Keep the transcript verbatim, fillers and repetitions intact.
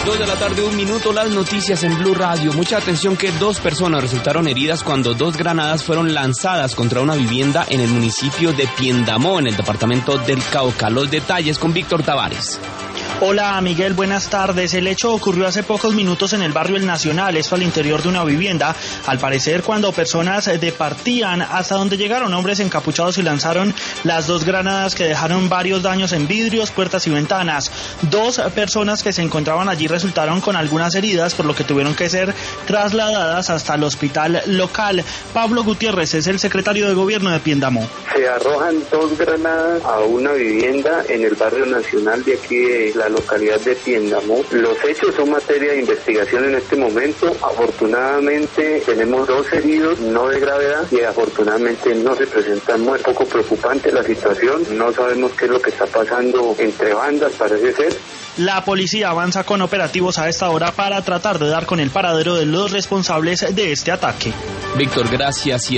Dos de la tarde, un minuto, las noticias en Blue Radio. Mucha atención que dos personas resultaron heridas cuando dos granadas fueron lanzadas contra una vivienda en el municipio de Piendamó, en el departamento del Cauca. Los detalles con Víctor Tavares. Hola Miguel, buenas tardes. El hecho ocurrió hace pocos minutos en el barrio El Nacional, esto al interior de una vivienda. Al parecer, cuando personas departían, hasta donde llegaron hombres encapuchados y lanzaron las dos granadas que dejaron varios daños en vidrios, puertas y ventanas. Dos personas que se encontraban allí resultaron con algunas heridas, por lo que tuvieron que ser trasladadas hasta el hospital local. Pablo Gutiérrez es el secretario de gobierno de Piendamó. Se arrojan dos granadas a una vivienda en el barrio Nacional de aquí de la localidad de Piendamó. Los hechos son materia de investigación en este momento. Afortunadamente tenemos dos heridos, no de gravedad, y afortunadamente no se presenta muy poco preocupante la situación. No sabemos qué es lo que está pasando entre bandas, parece ser. La policía avanza con operativos a esta hora para tratar de dar con el paradero de los responsables de este ataque. Víctor, gracias.